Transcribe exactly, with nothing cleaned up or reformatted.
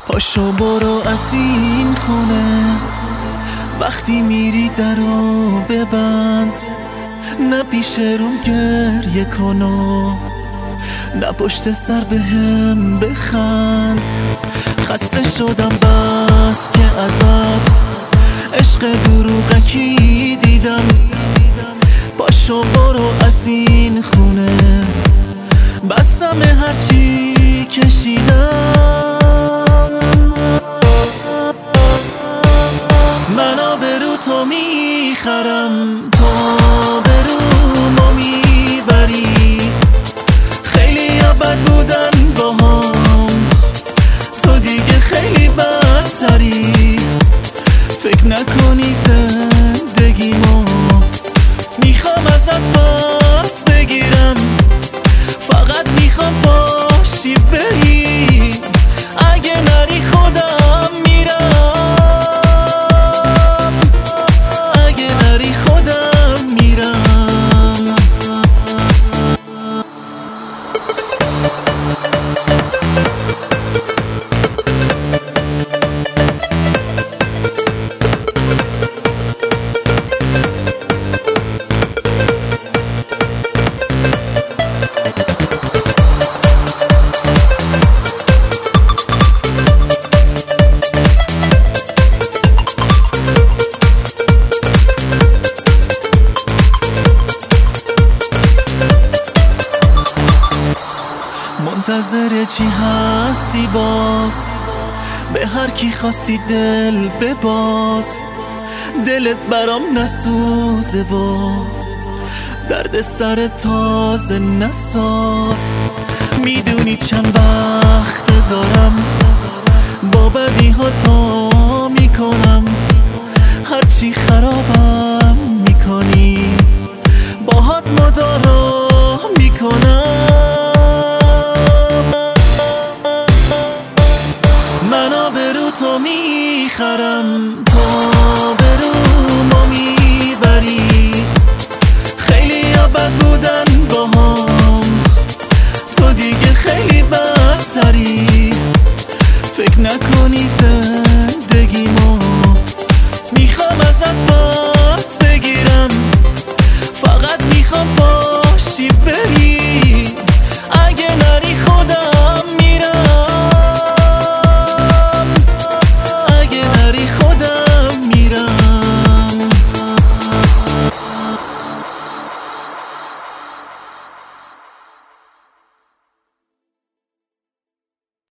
پاشو برو از این خونه، وقتی میری درو ببند، نه پیش روم گریه کنو، نه پشت سر به هم بخند. خسته شدم بس که ازت عشق دروغکی دیدم. پاشو برو از این خونه، بسم هرچی کشیدم. من آبرو تو میخرم، تو آبرو ما میبری. خیلی بد بودن با هم، تو دیگه خیلی بدتری. فکر نکنی زندگیمو میخوام ازت پس بگیرم، فقط میخوام پاشی بری. اگه نری خودم میرم، اگه نری خودم میرم. منتظر چی هستی باز؟ به هر کی خواستی دل بباز. دلت برام نسوزه باز، درد سر تازه نساز. میدونی چند وقت دارم با بدی ها تا میکنم. هرچی خرابم میکنی باهات مدارا میکنم. من آبرو تو میخرم، تو آبرو ما میبری. خیلی بد بودن با هم، تو دیگه خیلی بدتری. فکر نکنی زن